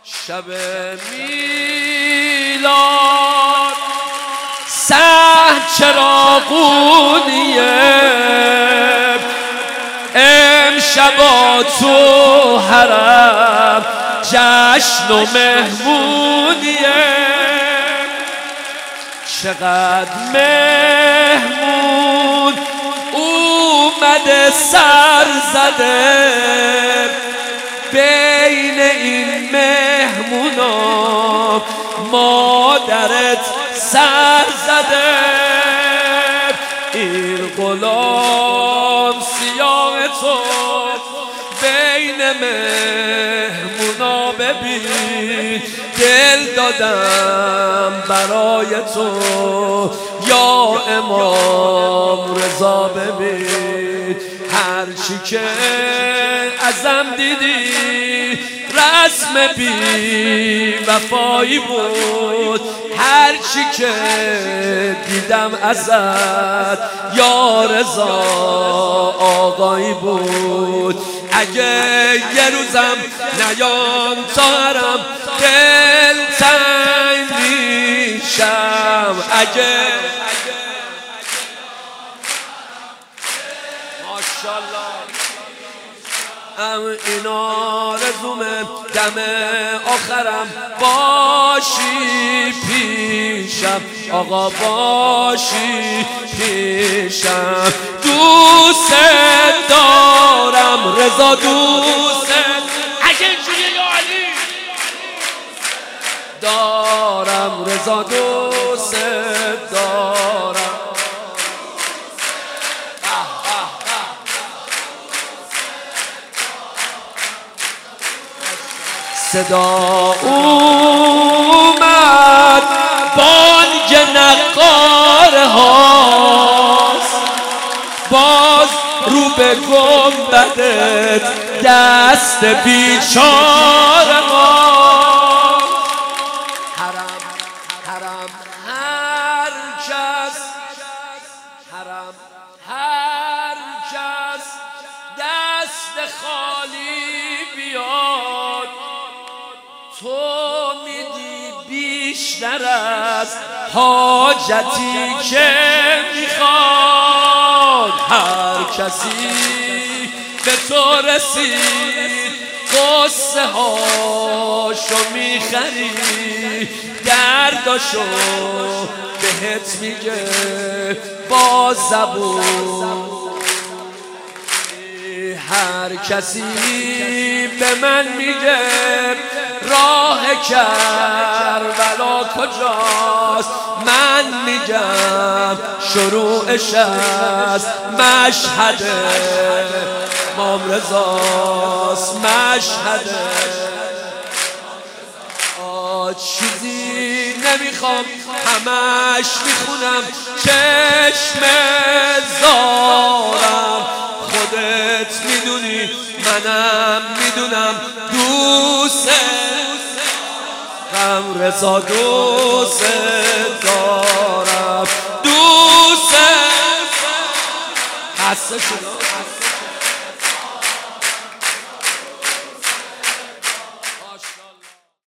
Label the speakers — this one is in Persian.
Speaker 1: شب میلاد صحن چراغونیه، امشبا تو حرم جشن و مهمونیه. چقدر مهمون اومده سر زده، بین این مهمونا مادرت سر زده. این غلام سیاه تو بین مهمونا ببین، دل دادم برای تو یا امام رضا. ببین هرچی که ازم دیدی رسم بی وفایی بود، هرچی که دیدم ازت یا رضا آقایی بود. اگه یه روزم نیام تا حرم دل تنگ میشم، اگه ماشاءالله اینا رزومه دم آخرم باشی پیشم، آقا باشی پیشم. دوست دارم رضا، دوست اگه اینجوریه یا علی دارم رضا، دوست دارم. صدا اومد بانگ نقاره هاست، باز رو به گنبدت دست بیچاره هاست. حرم حرم هر کس، حرم هر کس دست خالی بیاد، تو میدی بیشتر از حاجتی که میخواد. هر کسی به تو رسید قصه هاشو میخری، درداشو بهت میگه با زبون. هر کسی به من میگه راه کربلا کجاست، من میگم شروعش از مشهد امام رضاست، مشهد. چیزی نمیخوام همش میخونم چشم زارم، خودت میدونی منم میدونم دوست غم رضا، دوست دارم، دوست خسته شدم.